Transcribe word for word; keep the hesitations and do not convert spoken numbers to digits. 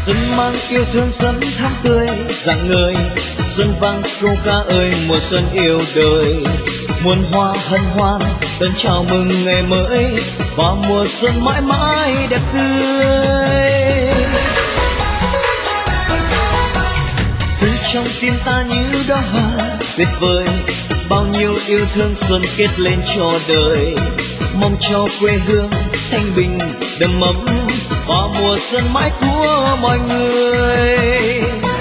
Xuân mang yêu thương xuân thắm tươi rạng ngời, xuân vang câu ca ơi mùa xuân yêu đời. Muôn hoa hân hoan tân chào mừng ngày mới, và mùa xuân mãi mãi đẹp tươi. Xuân trong tim ta như đóa hoa tuyệt vời, bao nhiêu yêu thương xuân kết lên cho đời. Mong cho quê hương thanh bình đầm ấm, và mùa xuân mãi của mọi người.